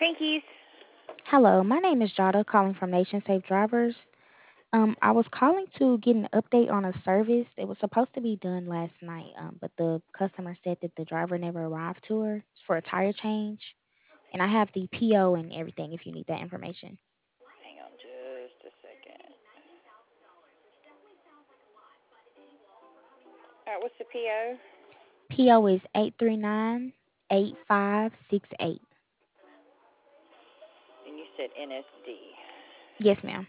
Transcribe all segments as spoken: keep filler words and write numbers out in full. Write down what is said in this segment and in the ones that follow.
Pinkies. Hello, my name is Jada, calling from Nation Safe Drivers. Um, I was calling to get an update on a service. It was supposed to be done last night, um, but the customer said that the driver never arrived to her. It's for a tire change, and I have the P O and everything if you need that information. Hang on just a second. All right, what's the P O? P O is eight three nine eight five six eight. And you said N S D. Yes, ma'am.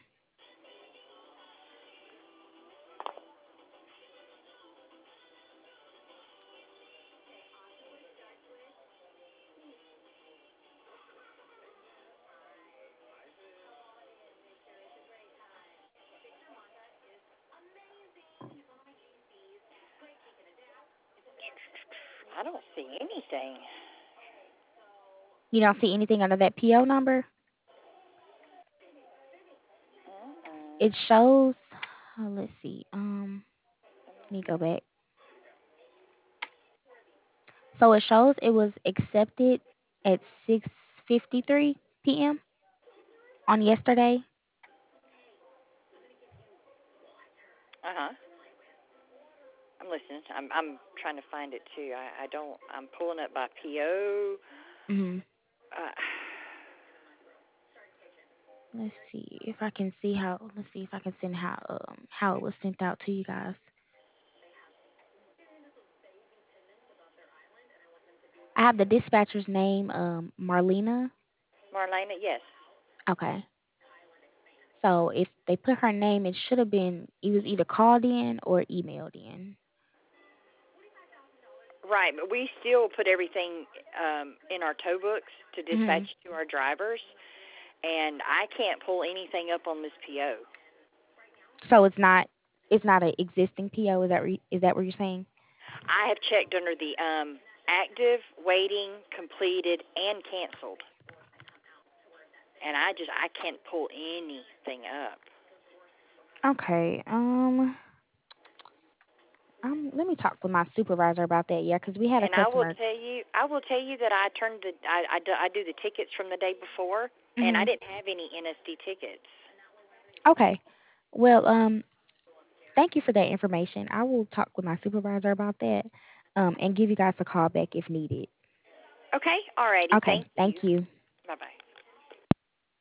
I don't see anything. You don't see anything under that P O number? Mm-mm. It shows. Oh, let's see. Um, let me go back. So it shows it was accepted at six fifty-three p m on yesterday. Uh huh. I'm listening. I'm I'm trying to find it too. I I don't. I'm pulling up by P O. hmm Uh, Let's see if I can see how. Let's see if I can send how um how it was sent out to you guys. I have the dispatcher's name, um, Marlena. Marlena, yes. Okay. So if they put her name, it should have been it was either called in or emailed in. Right, but we still put everything um, in our tow books to dispatch hmm to our drivers, and I can't pull anything up on this P O. So it's not it's not an existing P O. Is that re, is that what you're saying? I have checked under the um, active, waiting, completed, and canceled, and I just I can't pull anything up. Okay. Um. Um. Let me talk with my supervisor about that. Yeah, because we had a And I will customer. tell you, I will tell you that I turned the I, I, do, I do the tickets from the day before, and I hmm didn't have any N S D tickets. Okay. Well, um, thank you for that information. I will talk with my supervisor about that, um, and give you guys a call back if needed. Okay, alrighty, Okay. thank you. Thank you. Bye bye.